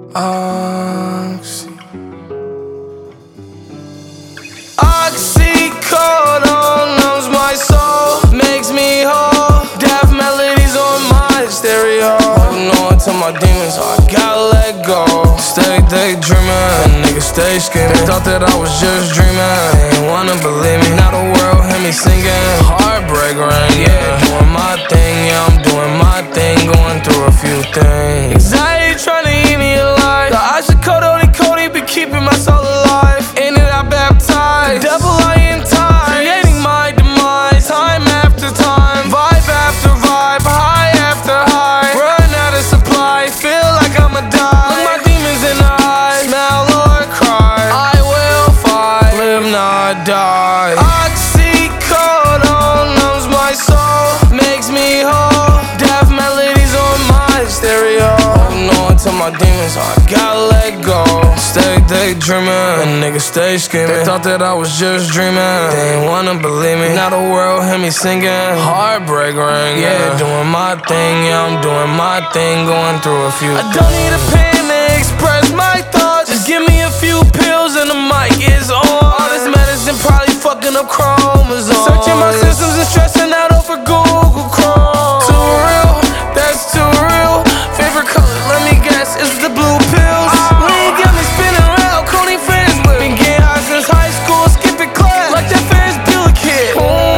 Oxycodone numbs my soul, makes me whole. Death melodies on my stereo. Holding on to my demons, I gotta let go. Stay daydreaming, niggas stay scheming. They thought that I was just dreaming, they ain't wanna believe me. Now the world hear me singing, heartbreak ring, yeah. Doing my thing, yeah, I'm doing my thing. Going through a few things. Anxiety trying to eat me alive. The oxycodone and Cody be keeping my soul alive. In it I baptized, the devil I entice, creating my demise. Time after time, vibe after vibe, high after high. Run out of supply, feel like I'ma die. Look my demons in the eyes, smell or cry. I will fight, live not die. Oxycodone numbs my soul, makes me whole. Death melodies on my stereo. Holding on to my demons, I gotta let go. Stay daydreaming, niggas stay scheming. They thought that I was just dreaming, they ain't wanna believe me. Now the world hear me singing, heartbreak ring, yeah. Doing my thing, yeah, I'm doing my thing. Going through a few things. I don't need a pen to express my thoughts. Just give me a few pills and the mic is on. All this medicine probably fucking up chromosomes. Searching my systems and stressing out over Google Chrome. Too real, that's too real. Favorite color, let me guess, it's the blue pills. Lean got me spinning around, Coney friends with. Been getting high since high school, skipping class like that Ferris Bueller kid.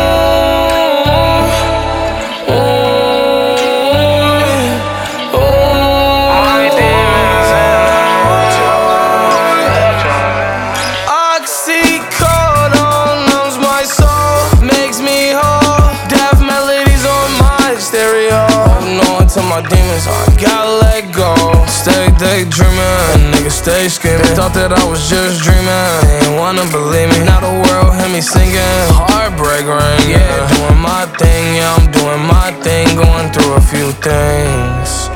Oxycodone numbs my soul, makes me whole. Death melodies on my stereo. Holding on to my demons, I gotta let go. Stay daydreaming, niggas stay scheming. They thought that I was just dreaming, they ain't wanna believe me. Now the world hear me singing, heartbreak ring, yeah. Doing my thing, yeah, I'm doing my thing. Going through a few things.